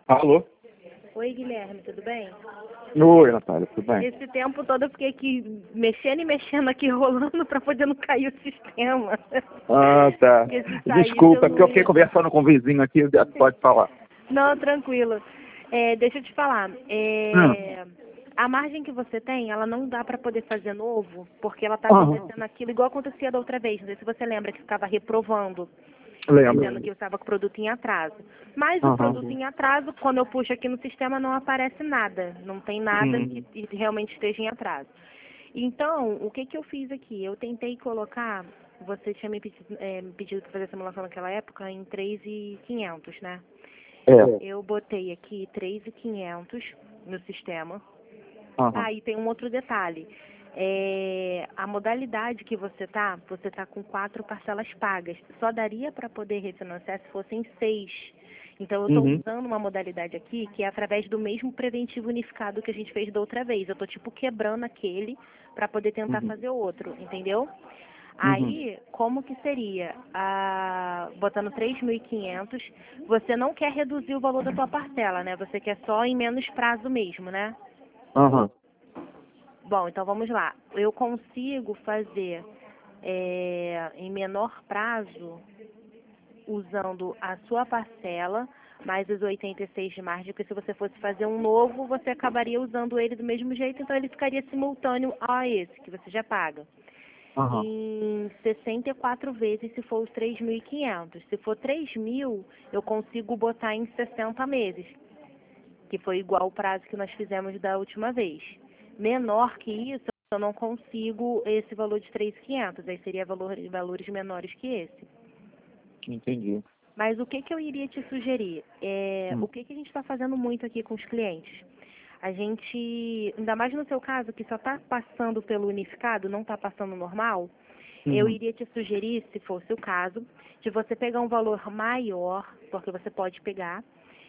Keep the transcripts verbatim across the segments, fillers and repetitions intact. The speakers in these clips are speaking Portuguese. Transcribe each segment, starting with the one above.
Alô? Oi, Guilherme, tudo bem? Oi, Natália, tudo bem? Esse tempo todo eu fiquei aqui mexendo e mexendo aqui, rolando pra poder não cair o sistema. Ah, tá. Porque se saísse, Desculpa, eu é porque não eu fiquei ia... conversando com o vizinho aqui, pode falar. Não, tranquilo. É, deixa eu te falar. Hum. É, a margem que você tem, ela não dá pra poder fazer novo, porque ela tá Aham. acontecendo aquilo igual acontecia da outra vez. Não sei se você lembra que ficava reprovando, dizendo Lembro. que eu estava com o produto em atraso. Mas o Aham. produto em atraso, quando eu puxo aqui no sistema, não aparece nada. Não tem nada Uhum. que que realmente esteja em atraso. Então, o que, que eu fiz aqui? Eu tentei colocar, você tinha me pedido, é, me pedido para fazer a simulação naquela época em três mil e quinhentos, né? É. Eu botei aqui três mil e quinhentos no sistema. Aham. Ah, e tem um outro detalhe. É, a modalidade que você tá, você tá com quatro parcelas pagas. Só daria para poder refinanciar se fossem seis. Então eu estou Uhum. usando uma modalidade aqui que é através do mesmo preventivo unificado que a gente fez da outra vez. Eu estou tipo quebrando aquele para poder tentar Uhum. fazer outro, entendeu? Uhum. Aí, como que seria? Ah, botando três mil e quinhentos, você não quer reduzir o valor da tua parcela, né? Você quer só em menos prazo mesmo, né? Aham. Bom, então vamos lá. Eu consigo fazer é, em menor prazo usando a sua parcela mais os oitenta e seis de margem, porque se você fosse fazer um novo, você acabaria usando ele do mesmo jeito, então ele ficaria simultâneo a esse que você já paga. Aham. Em sessenta e quatro vezes se for os três mil e quinhentos. Se for três mil, eu consigo botar em sessenta meses, que foi igual o prazo que nós fizemos da última vez. Menor que isso, eu não consigo esse valor de três mil e quinhentos, aí seria valor, valores menores que esse. Entendi. Mas o que, que eu iria te sugerir? É, Hum. o que, que a gente está fazendo muito aqui com os clientes? A gente, ainda mais no seu caso, que só está passando pelo unificado, não está passando normal, eu Uhum. iria te sugerir, se fosse o caso, de você pegar um valor maior, porque você pode pegar,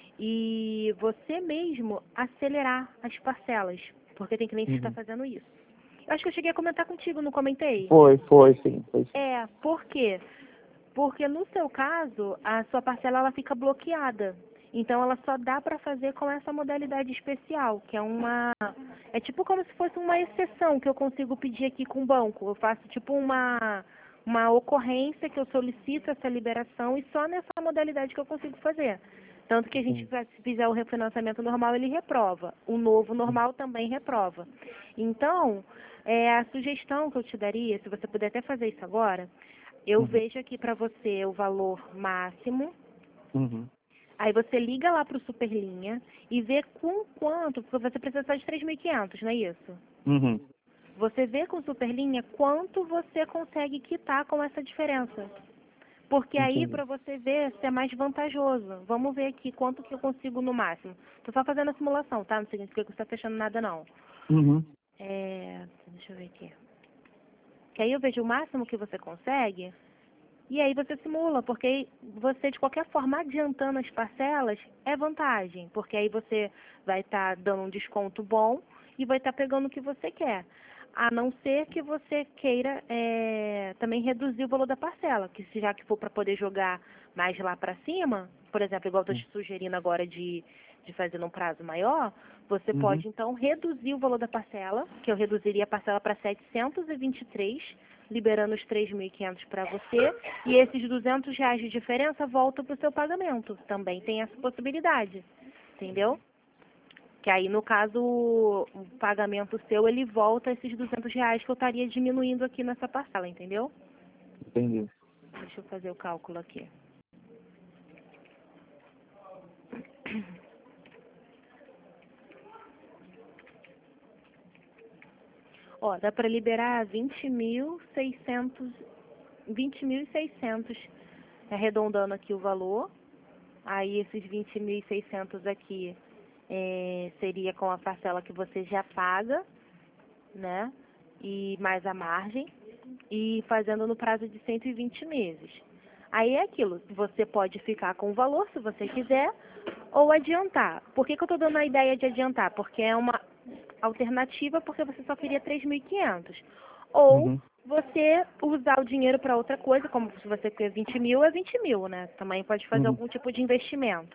e você mesmo acelerar as parcelas, porque tem cliente que está Uhum. fazendo isso. Eu acho que eu cheguei a comentar contigo, não comentei? Foi, foi, sim. Foi sim. É, por quê? Porque no seu caso, a sua parcela ela fica bloqueada. Então ela só dá para fazer com essa modalidade especial, que é uma é tipo como se fosse uma exceção que eu consigo pedir aqui com o banco. Eu faço tipo uma uma ocorrência que eu solicito essa liberação e só nessa modalidade que eu consigo fazer. Tanto que a gente, Uhum. se fizer o refinanciamento normal, ele reprova. O novo Uhum. normal também reprova. Então, é, a sugestão que eu te daria, se você puder até fazer isso agora, eu Uhum. vejo aqui para você o valor máximo. Uhum. Aí você liga lá para o Superlinha e vê com quanto, porque você precisa só de três mil e quinhentos, não é isso? Uhum. Você vê com o Superlinha quanto você consegue quitar com essa diferença. Porque aí Entendi. para você ver se é mais vantajoso. Vamos ver aqui quanto que eu consigo no máximo. Tô só fazendo a simulação, tá? Não significa que você está fechando nada não. Uhum. É, deixa eu ver aqui. Que aí eu vejo o máximo que você consegue. E aí você simula, porque você, de qualquer forma, adiantando as parcelas, é vantagem. Porque aí você vai estar dando um desconto bom e vai estar pegando o que você quer. A não ser que você queira é, também reduzir o valor da parcela. Que se já que for para poder jogar mais lá para cima, por exemplo, igual eu estou te sugerindo agora de, de fazer num prazo maior, você Uhum. pode, então, reduzir o valor da parcela, que eu reduziria a parcela para setecentos e vinte e três, liberando os três mil e quinhentos para você, e esses duzentos reais de diferença voltam para o seu pagamento. Também tem essa possibilidade, entendeu? Que aí, no caso, o pagamento seu, ele volta esses duzentos reais que eu estaria diminuindo aqui nessa parcela, entendeu? Entendi. Deixa eu fazer o cálculo aqui. Ó, dá para liberar vinte mil e seiscentos, vinte mil e seiscentos, arredondando aqui o valor. Aí esses vinte mil e seiscentos aqui é, seria com a parcela que você já paga, né? E mais a margem. E fazendo no prazo de cento e vinte meses. Aí é aquilo, você pode ficar com o valor se você quiser, ou adiantar. Por que, que eu estou dando a ideia de adiantar? Porque é uma alternativa, porque você só queria três mil e quinhentos. Ou Uhum. você usar o dinheiro para outra coisa, como se você quer vinte mil, é vinte mil, né? Também pode fazer Uhum. algum tipo de investimento.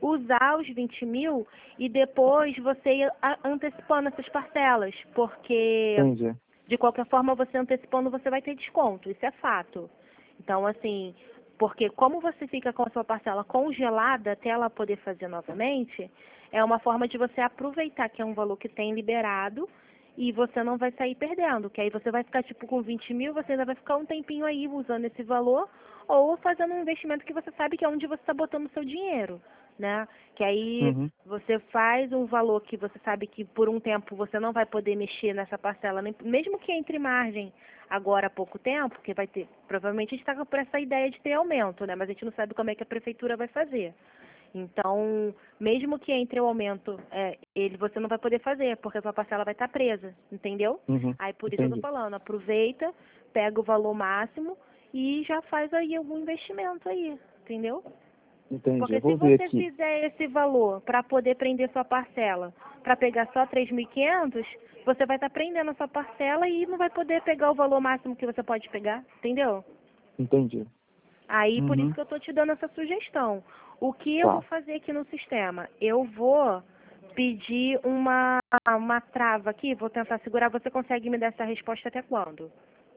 usar os vinte mil e depois você ir a- antecipando essas parcelas, porque Entendi. de qualquer forma você antecipando você vai ter desconto, isso é fato. Então, assim, porque como você fica com a sua parcela congelada até ela poder fazer novamente, é uma forma de você aproveitar que é um valor que tem liberado e você não vai sair perdendo, que aí você vai ficar tipo com vinte mil, você ainda vai ficar um tempinho aí usando esse valor ou fazendo um investimento que você sabe que é onde você está botando o seu dinheiro, né? Que aí Uhum. você faz um valor que você sabe que por um tempo você não vai poder mexer nessa parcela, nem- mesmo que entre margem agora há pouco tempo, que vai ter, provavelmente a gente está por essa ideia de ter aumento, né? Mas a gente não sabe como é que a prefeitura vai fazer. Então, mesmo que entre o aumento, é, ele você não vai poder fazer, porque a sua parcela vai estar presa, entendeu? Uhum. Aí por isso eu tô Entendi. falando, aproveita, pega o valor máximo e já faz aí algum investimento aí, entendeu? Entendi. Porque Eu se vou ver você aqui. fizer esse valor para poder prender sua parcela, para pegar só três mil e quinhentos, você vai estar prendendo a sua parcela e não vai poder pegar o valor máximo que você pode pegar, entendeu? Entendi. Aí, por isso Uhum. que eu estou te dando essa sugestão. O que eu vou Tá. fazer aqui no sistema? Eu vou pedir uma, uma trava aqui, vou tentar segurar. Você consegue me dar essa resposta até quando?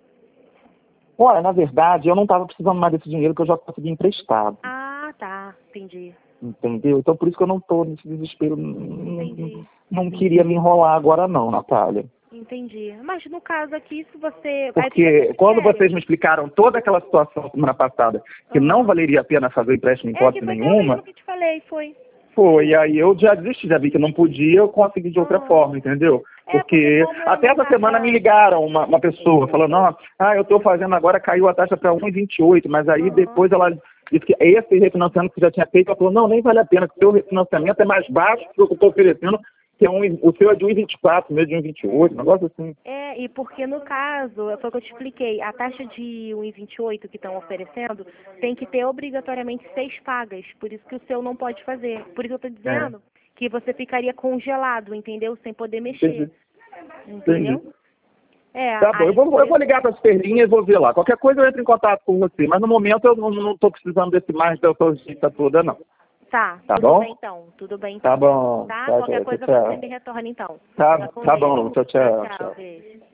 Olha, na verdade, eu não estava precisando mais desse dinheiro que eu já consegui emprestado. Ah, tá. Entendi. Entendeu? Então, por isso que eu não estou nesse desespero. Não, Entendi. não queria me enrolar agora não, Natália. Entendi. Mas no caso aqui, se você... Aí tu vai Porque ter de quando férias. vocês me explicaram toda aquela situação semana passada, que não Aham. valeria a pena fazer empréstimo em É, que hipótese foi eu mesmo nenhuma, que te falei, foi. foi, aí eu já desisti, já vi que não podia, eu consegui de outra Aham. forma, entendeu? É, porque Porque como até não essa semana tava... me ligaram uma, uma pessoa falando, ó, ah, eu estou fazendo agora, caiu a taxa para um vírgula vinte e oito, mas aí Aham. depois ela disse que esse refinanciamento que já tinha feito, ela falou, não, nem vale a pena, porque o seu refinanciamento é mais baixo do que eu estou oferecendo, que é um, o seu é de um vírgula vinte e quatro, o meu é de um vírgula vinte e oito, um negócio assim. É, e porque no caso, foi o que eu te expliquei, a taxa de um vírgula vinte e oito que estão oferecendo tem que ter obrigatoriamente seis pagas, por isso que o seu não pode fazer. Por isso eu estou É, dizendo que você ficaria congelado, entendeu? Sem poder mexer, entendi, entendeu? entendi. É, Tá bom, eu aí vou, por eu vou isso... ligar para a Superlinha e vou ver lá. Qualquer coisa eu entro em contato com você, mas no momento eu não estou precisando desse mais dessa urgência toda, não. Tá, Tá tudo bom? bem então, tudo bem Tá então. bom. Tá? Tchau, Qualquer tchau, coisa você tchau. me retorna então. Tá, Fica com tá Deus. bom, tchau, Tchau, tchau, tchau, tchau. beijo.